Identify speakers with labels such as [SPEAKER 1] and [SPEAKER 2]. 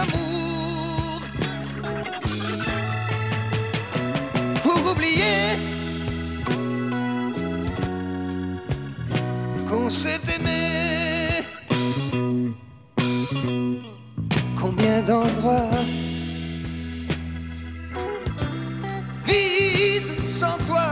[SPEAKER 1] d'amour pour oublier qu'on s'est aimé. Combien d'endroits vides sans toi,